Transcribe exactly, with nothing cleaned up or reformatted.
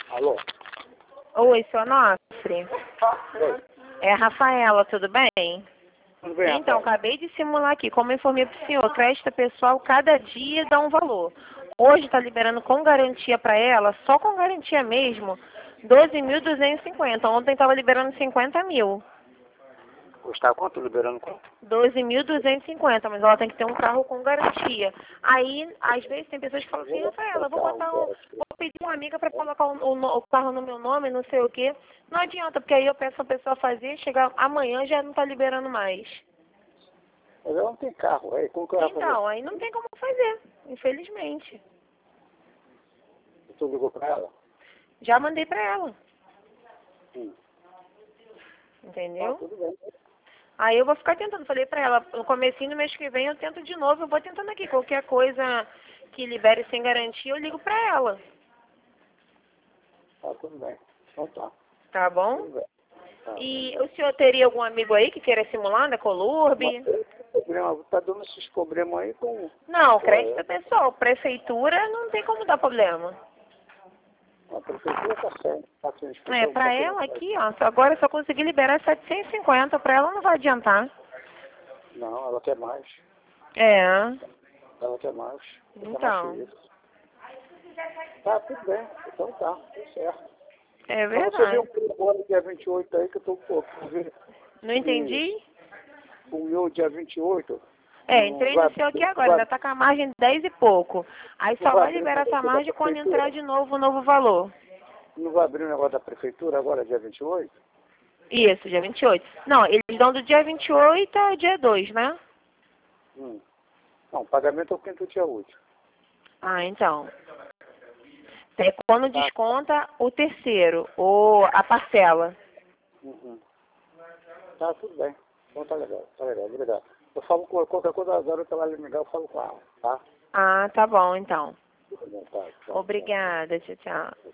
Alô? Oi, seu Onofre. Oi. É a Rafaela, tudo bem? Tudo bem, Então, Rafael? acabei de simular aqui, como eu informei para o senhor, crédito pessoal, cada dia dá um valor. Hoje está liberando com garantia para ela, só com garantia mesmo, doze mil duzentos e cinquenta. Ontem estava liberando cinquenta mil. Está quanto? Liberando quanto? doze mil duzentos e cinquenta, mas ela tem que ter um carro com garantia. Aí, às vezes, tem pessoas que falam assim, Rafaela, vou botar um, vou pedir uma amiga para colocar o, o, o carro no meu nome, não sei o quê. Não adianta, porque aí eu peço a pessoa fazer, chegar amanhã já não está liberando mais. Mas ela não tem carro, aí como que eu ia fazer? Então, aí não tem como fazer, infelizmente. Você ligou para ela? Já mandei para ela, Sim. Ah, entendeu? tudo bem. Aí eu vou ficar tentando. Falei pra ela, no comecinho do mês que vem eu tento de novo, eu vou tentando aqui. Qualquer coisa que libere sem garantia, eu ligo pra ela. Ah, tudo bem. Então tá. Tá bom? Tudo bem. Tá. E o senhor teria algum amigo aí que queira simular na Colurb? Mas esse problema, tá dando esses problemas aí com... Não, com crédito pessoal. Prefeitura não tem como dar problema. a, a prefeitura tá certo. Tá sendo É, escutando, pra tá ela querendo- aqui, ó, só agora eu só consegui liberar setecentos e cinquenta. Pra ela não vai adiantar. Não, ela quer mais. É, Ela quer mais. Ela quer mais então, que isso. Tá, tudo bem. Então tá, tudo certo. é Então você viu verdade. agora dia vinte e oito aí que eu tô pô, pra ver Não se entendi? o meu dia vinte e oito É, não entrei vai, no seu aqui não agora, vai, ainda tá com a margem dez e pouco. Aí não só vai vai abrir o liberar essa negócio da margem quando entrar prefeitura? de novo o novo valor. Não vai abrir o negócio da prefeitura agora dia vinte e oito? Isso, dia vinte e oito. Não, eles dão do dia vinte e oito ao dia dois, né? Hum. Não, o pagamento é o quinto dia útil. Ah, então. É quando Tá? desconta o terceiro, ou a parcela. Uhum. Tá, tudo bem. Então tá legal, tá legal, obrigado. Eu falo com qualquer coisa, a garota lá me ligar, eu falo com ela, tá? Ah, tá bom, então. Tudo bem, tá, tchau, tchau. Obrigada, tchau, tchau.